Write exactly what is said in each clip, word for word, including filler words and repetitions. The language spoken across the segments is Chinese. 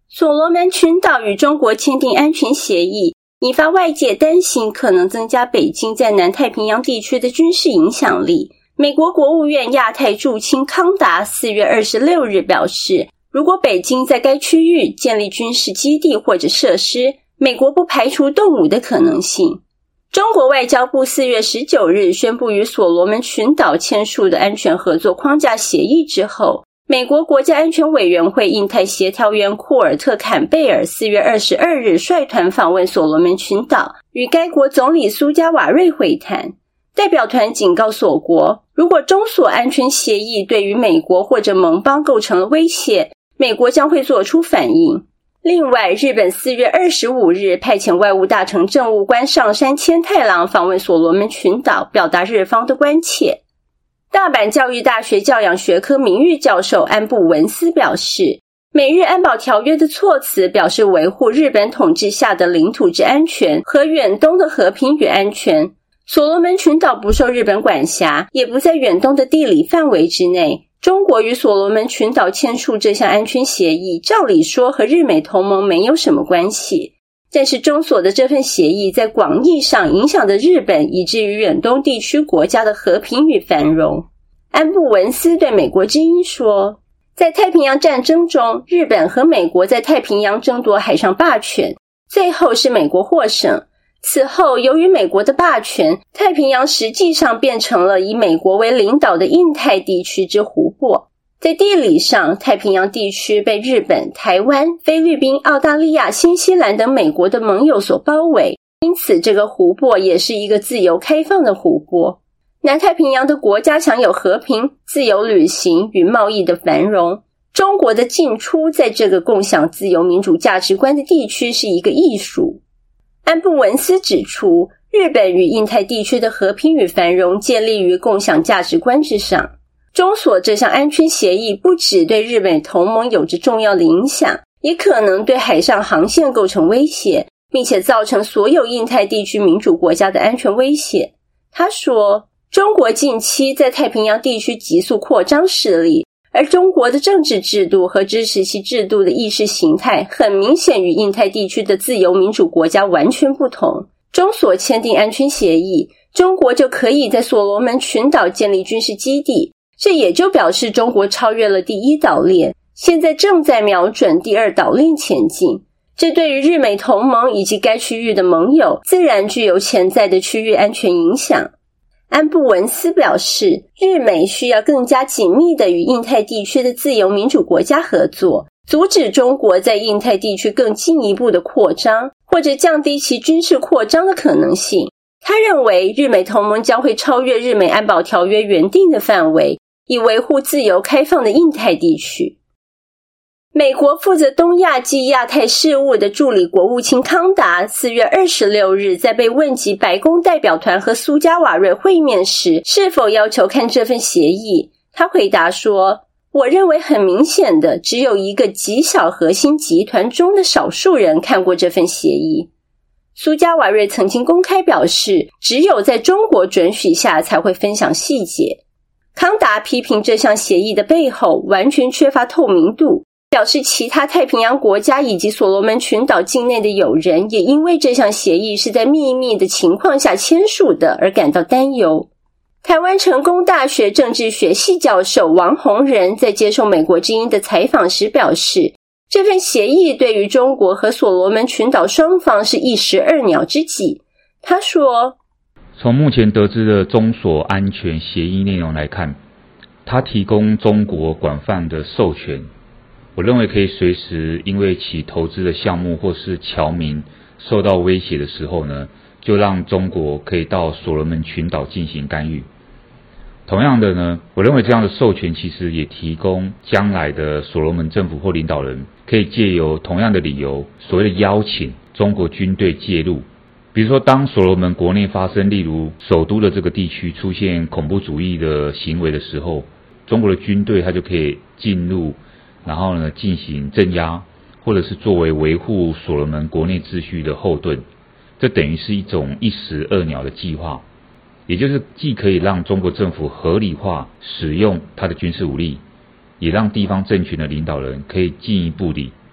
所罗门群岛与中国签订安全协议，引发外界担心可能增加北京在南太平洋地区的军事影响力。美国国务院亚太驻青康达四月二十六日表示，如果北京在该区域建立军事基地或者设施，美国不排除动武的可能性。中国外交部四月十九日宣布与所罗门群岛签署的安全合作框架协议之后，美国国家安全委员会印太协调员库尔特·坎贝尔四月二十二日率团访问所罗门群岛，与该国总理苏加瓦瑞会谈。代表团警告所国，如果中所安全协议对于美国或者盟邦构成了威胁，美国将会做出反应。另外，日本四月二十五日派遣外务大臣政务官上山千太郎访问所罗门群岛，表达日方的关切。大阪教育大学教养学科名誉教授安布文斯表示，美日安保条约的措辞表示维护日本统治下的领土之安全和远东的和平与安全。所罗门群岛不受日本管辖，也不在远东的地理范围之内。中国与所罗门群岛签署这项安全协议，照理说和日美同盟没有什么关系，但是中所的这份协议在广义上影响着日本以至于远东地区国家的和平与繁荣。安布文斯对美国之音说，在太平洋战争中，日本和美国在太平洋争夺海上霸权，最后是美国获胜。此后，由于美国的霸权，太平洋实际上变成了以美国为领导的印太地区之湖泊。在地理上，太平洋地区被日本、台湾、菲律宾、澳大利亚、新西兰等美国的盟友所包围，因此这个湖泊也是一个自由开放的湖泊。南太平洋的国家享有和平、自由旅行与贸易的繁荣。中国的进出在这个共享自由民主价值观的地区是一个艺术。安布文斯指出，日本与印太地区的和平与繁荣建立于共享价值观之上。中所这项安全协议不只对日本同盟有着重要的影响，也可能对海上航线构成威胁，并且造成所有印太地区民主国家的安全威胁。他说，中国近期在太平洋地区急速扩张势力，而中国的政治制度和支持其制度的意识形态很明显与印太地区的自由民主国家完全不同。中所签订安全协议，中国就可以在所罗门群岛建立军事基地，这也就表示中国超越了第一岛链，现在正在瞄准第二岛链前进。这对于日美同盟以及该区域的盟友自然具有潜在的区域安全影响。安布文斯表示，日美需要更加紧密地与印太地区的自由民主国家合作，阻止中国在印太地区更进一步的扩张，或者降低其军事扩张的可能性。他认为，日美同盟将会超越日美安保条约原定的范围，以维护自由开放的印太地区。美国负责东亚及亚太事务的助理国务卿康达四月二十六日在被问及白宫代表团和苏加瓦瑞会面时是否要求看这份协议，他回答说，我认为很明显的，只有一个极小核心集团中的少数人看过这份协议。苏加瓦瑞曾经公开表示，只有在中国准许下才会分享细节。康达批评这项协议的背后完全缺乏透明度，表示其他太平洋国家以及所罗门群岛境内的友人也因为这项协议是在秘密的情况下签署的而感到担忧。台湾成功大学政治学系教授王洪仁在接受美国之音的采访时表示，这份协议对于中国和所罗门群岛双方是一石二鸟之计。他说， 从目前得知的中所安全协议内容来看，它提供中国广泛的授权，我认为可以随时因为其投资的项目或是侨民受到威胁的时候呢，就让中国可以到所罗门群岛进行干预。同样的呢，我认为这样的授权其实也提供将来的所罗门政府或领导人可以借由同样的理由，所谓的邀请中国军队介入。比如说，当所罗门国内发生例如首都的这个地区出现恐怖主义的行为的时候，中国的军队它就可以进入，然后呢进行镇压，或者是作为维护所罗门国内秩序的后盾。这等于是一种一石二鸟的计划，也就是既可以让中国政府合理化使用它的军事武力，也让地方政权的领导人可以进一步地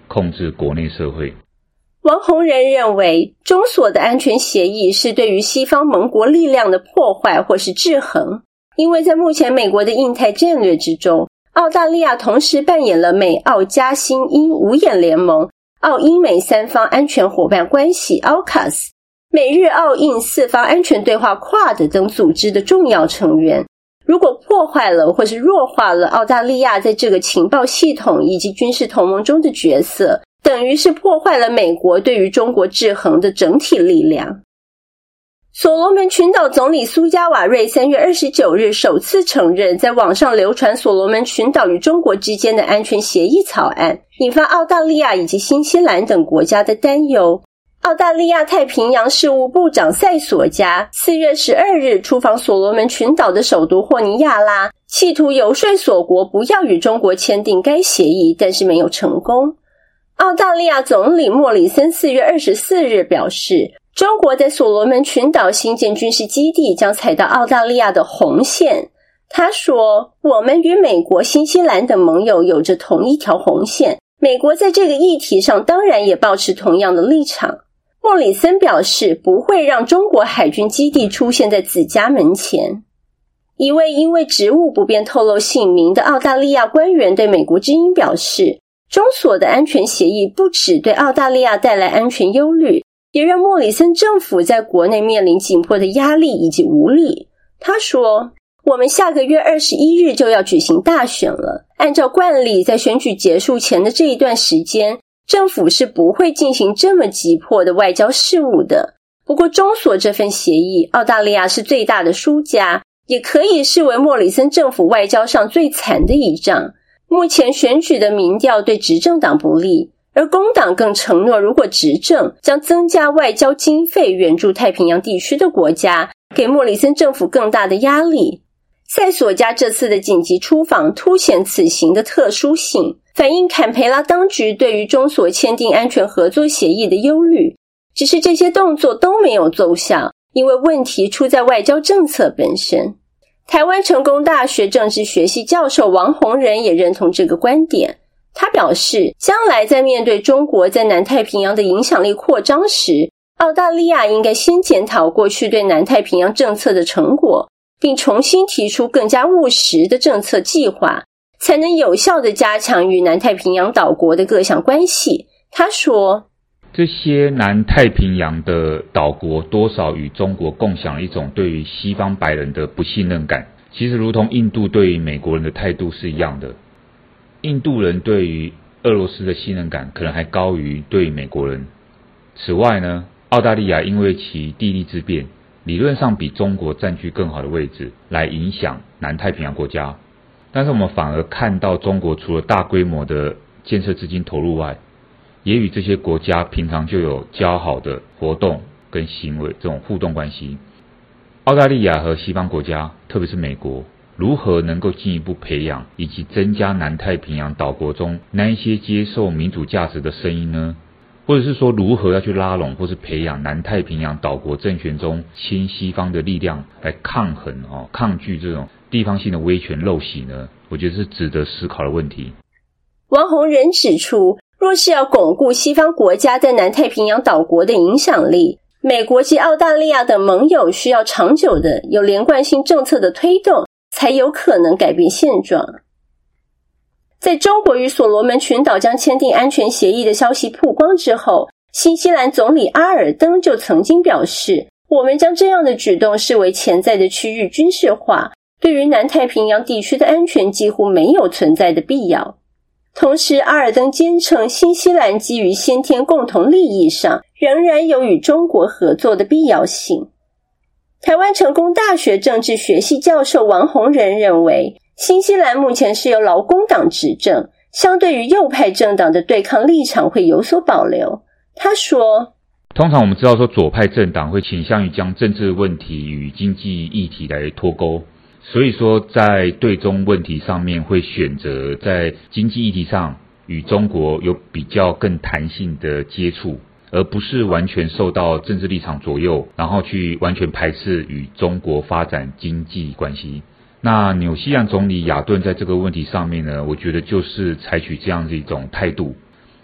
控制国内社会。 王洪仁认为，中所的安全协议是对于西方盟国力量的破坏或是制衡，因为在目前美国的印太战略之中，澳大利亚同时扮演了美澳加新英五眼联盟、澳英美三方安全伙伴关系 A U K U S、 美日澳印四方安全对话 Quad 等组织的重要成员。如果破坏了或是弱化了澳大利亚在这个情报系统以及军事同盟中的角色，等于是破坏了美国对于中国制衡的整体力量。所罗门群岛总理苏加瓦瑞三月二十九日首次承认，在网上流传所罗门群岛与中国之间的安全协议草案，引发澳大利亚以及新西兰等国家的担忧。澳大利亚太平洋事务部长塞索加四月十二日出访所罗门群岛的首都霍尼亚拉，企图游说所国不要与中国签订该协议，但是没有成功。澳大利亚总理莫里森四月二十四日表示，中国在所罗门群岛新建军事基地将踩到澳大利亚的红线。他说，我们与美国、新西兰等盟友有着同一条红线，美国在这个议题上当然也保持同样的立场。莫里森表示，不会让中国海军基地出现在自家门前。一位因为职务不便透露姓名的澳大利亚官员对美国之音表示，中所的安全协议不只对澳大利亚带来安全忧虑，也让莫里森政府在国内面临紧迫的压力以及无力。他说，我们下个月二十一日就要举行大选了，按照惯例，在选举结束前的这一段时间，政府是不会进行这么急迫的外交事务的。不过中所这份协议，澳大利亚是最大的输家，也可以视为莫里森政府外交上最惨的一仗。目前选举的民调对执政党不利，而工党更承诺如果执政，将增加外交经费援助太平洋地区的国家，给莫里森政府更大的压力。塞索加这次的紧急出访凸显此行的特殊性，反映坎培拉当局对于中所签订安全合作协议的忧虑。只是这些动作都没有奏效，因为问题出在外交政策本身。台湾成功大学政治学系教授王洪仁也认同这个观点。他表示，将来在面对中国在南太平洋的影响力扩张时，澳大利亚应该先检讨过去对南太平洋政策的成果，并重新提出更加务实的政策计划，才能有效地加强与南太平洋岛国的各项关系。他说， 这些南太平洋的岛国多少与中国共享一种对于西方白人的不信任感，其实如同印度对于美国人的态度是一样的。印度人对于俄罗斯的信任感可能还高于对于美国人。此外呢，澳大利亚因为其地利之便，理论上比中国占据更好的位置来影响南太平洋国家，但是我们反而看到中国除了大规模的建设资金投入外，也与这些国家平常就有交好的活动跟行为，这种互动关系。澳大利亚和西方国家，特别是美国，如何能够进一步培养以及增加南太平洋岛国中那一些接受民主价值的声音呢？或者是说如何要去拉拢或是培养南太平洋岛国政权中亲西方的力量来抗衡、哦、抗拒这种地方性的威权陋习呢？我觉得是值得思考的问题。 王洪仁指出，若是要巩固西方国家在南太平洋岛国的影响力，美国及澳大利亚等盟友需要长久的有连贯性政策的推动，才有可能改变现状。在中国与所罗门群岛将签订安全协议的消息曝光之后，新西兰总理阿尔登就曾经表示，我们将这样的举动视为潜在的区域军事化，对于南太平洋地区的安全几乎没有存在的必要。同时，阿尔登坚称新西兰基于先天共同利益上，仍然有与中国合作的必要性。台湾成功大学政治学系教授王洪仁认为，新西兰目前是由劳工党执政，相对于右派政党的对抗立场会有所保留。他说， 通常我们知道说左派政党会倾向于将政治问题与经济议题来脱钩，所以说在对中问题上面会选择在经济议题上与中国有比较更弹性的接触，而不是完全受到政治立场左右，然后去完全排斥与中国发展经济关系。那纽西兰总理亚顿在这个问题上面呢，我觉得就是采取这样的一种态度，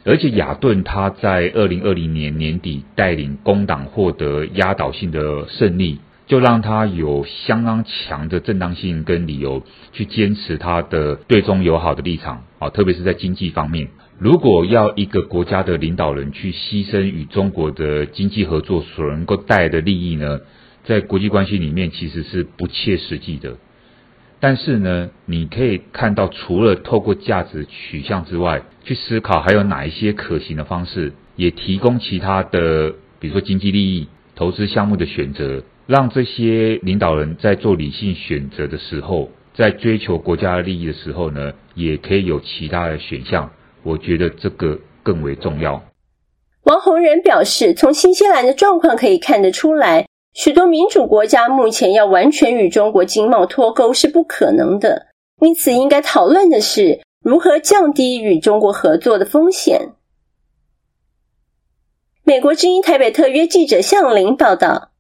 而且亚顿他在二零二零年年底带领工党获得压倒性的胜利，就让他有相当强的正当性跟理由去坚持他的对中友好的立场，特别是在经济方面。如果要一个国家的领导人去牺牲与中国的经济合作所能够带来的利益呢，在国际关系里面其实是不切实际的。但是呢，你可以看到除了透过价值取向之外，去思考还有哪一些可行的方式，也提供其他的比如说经济利益、投资项目的选择，让这些领导人在做理性选择的时候，在追求国家的利益的时候呢，也可以有其他的选项。我觉得这个更为重要。 王洪仁表示，从新西兰的状况可以看得出来，许多民主国家目前要完全与中国经贸脱钩是不可能的，因此应该讨论的是如何降低与中国合作的风险。美国之音台北特约记者向林报道。